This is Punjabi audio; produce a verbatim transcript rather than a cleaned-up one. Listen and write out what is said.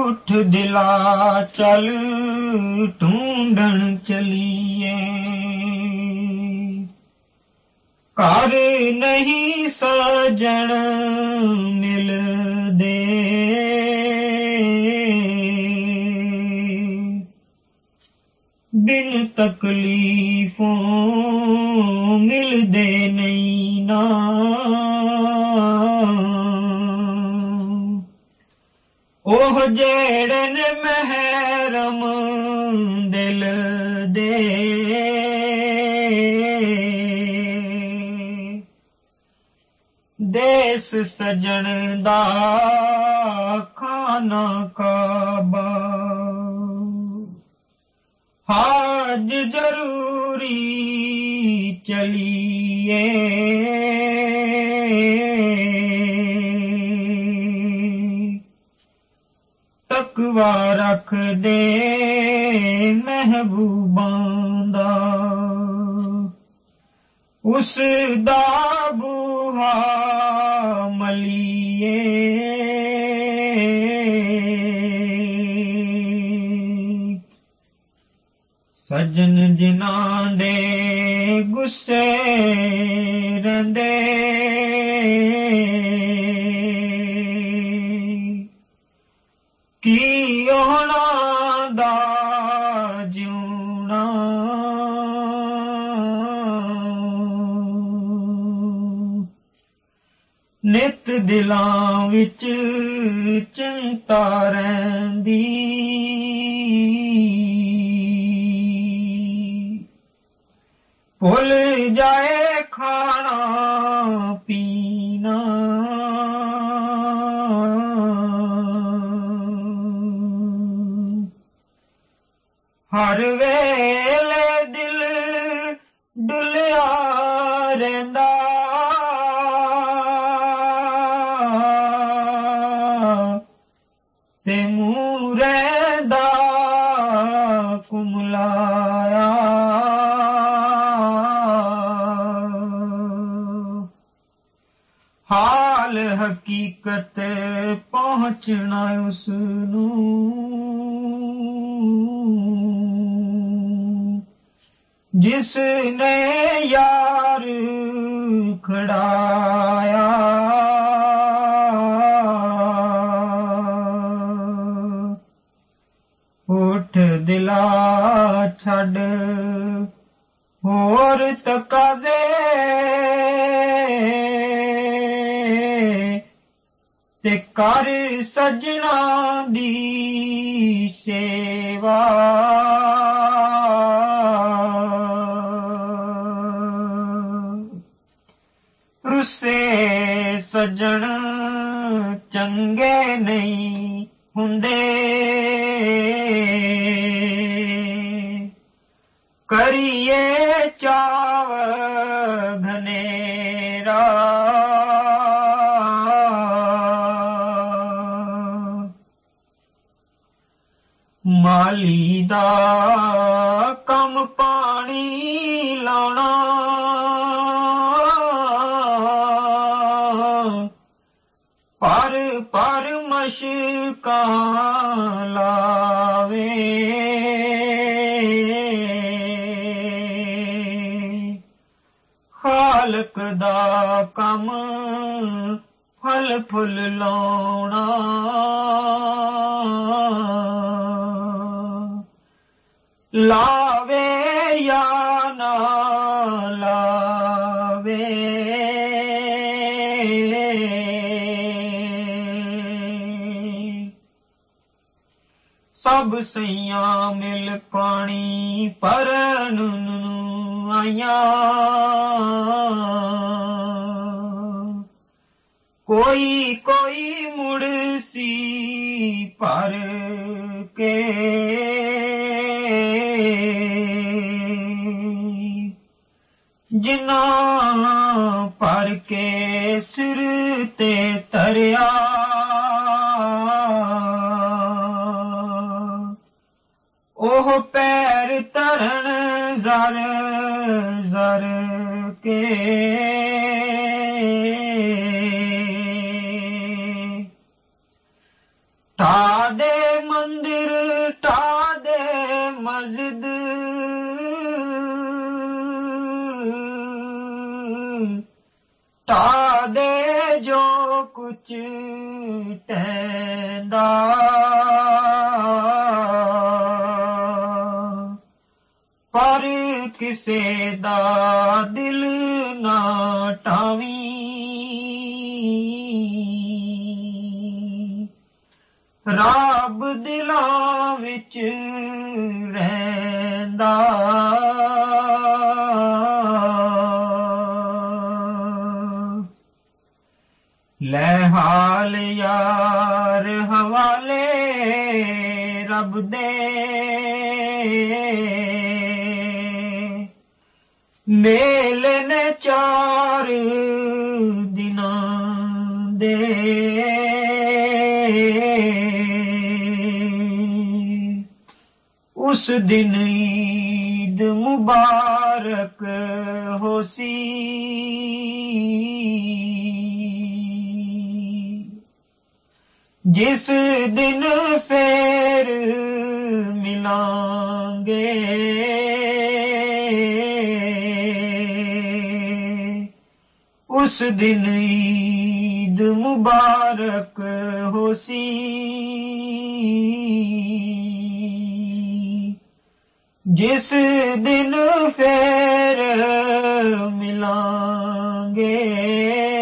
उठ दिला चल ढूंढन चलिए, घर नहीं सजन मिलदे, बिन तकलीफों मिलदे नहीं ना। ओह जेड़े ने महरम दिल दे, देस सजन दा खाना काबा, हाज जरूरी चलिए, तकवा रख दे महबूबां दा, उस दा बूहा मलिए, सजन जिन्हां दे गुस्से रहिंदे, की ਉਹਨਾਂ ਦਾ ਜਿਉਣਾ, ਨਿਤ ਦਿਲਾਂ ਵਿੱਚ ਚਿੰਤਾ ਰਹਿੰਦੀ, ਭੁੱਲ ਜਾਏ ਖਾਣਾ ਪੀਣਾ, ਹਰ ਵੇਲੇ ਦਿਲ ਡੁੱਲਿਆ ਰਹਿੰਦਾ, ਤੇ ਮੂੰਹ ਰਹਿੰਦਾ ਕੁਮਲਾਇਆ, ਹਾਲ ਹਕੀਕਤ ਪਹੁੰਚਣਾ ਉਸ ਨੂੰ, ਜਿਸ ਨੇ ਯਾਰ ਖੜਾਇਆ, ਉਠ ਦਿਲਾ ਛੱਡ ਹੋਰ ਤਕਾਜ਼ੇ, ਤੇ ਕਰ ਸਜਣਾ ਦੀ ਸੇਵਾ, ਰੁੱਸੇ ਸਜਣ ਚੰਗੇ ਨਹੀਂ ਹੁੰਦੇ, ਕਰੀਏ ਚਾਵ ਘਨੇਰਾ, ਮਾਲੀ ਦਾ ਕੰਮ ਪਾਣੀ ਲਾਉਣਾ, ਪਰ ਪਰ ਮਸ਼ਕਾਂ ਲਾਵੇ, ਖਾਲਕ ਦਾ ਕੰਮ ਫਲ ਫੁੱਲ ਲਾਉਣਾ, ਲਾਵੇ ਜਾਂ ਨਾ ਲਾਵੇ, ਸਭ ਸਈਆਂ ਮਿਲ ਪਾਣੀ ਭਰਨ ਨੂੰ ਆਈਆਂ, ਕੋਈ ਕੋਈ ਮੁੜਸੀ ਭਰ ਕੇ, ਜਿਨ੍ਹਾਂ ਭਰ ਕੇ ਸਿਰ ਤੇ ਧਰਿਆ, ਉਹ ਪੈਰ ਧਰਨ ਜ਼ਰ ਜ਼ਰ ਕੇ, ਢਾ ਦੇ ਸੋਚ ਟੈਂਦਾ ਪਰ ਕਿਸੇ ਦਾ ਦਿਲ ਨਾ ਟਾਵੀਂ ਰੱਬ ਦਿਲਾਂ ਵਿੱਚ ਰਹਿੰਦਾ ਲੈ ਹਾਲ ਯਾਰ ਹਵਾਲੇ ਰੱਬ ਦੇ ਮੇਲ ਨੇ ਚਾਰ ਦਿਨਾਂ ਦੇ ਉਸ ਦਿਨ ਈਦ ਮੁਬਾਰਕ ਹੋਸੀ ਜਿਸ ਦਿਨ ਫੇਰ ਮਿਲਾਂਗੇ ਉਸ ਦਿਨ ਈਦ ਮੁਬਾਰਕ ਹੋਸੀ ਜਿਸ ਦਿਨ ਫੇਰ ਮਿਲਾਂਗੇ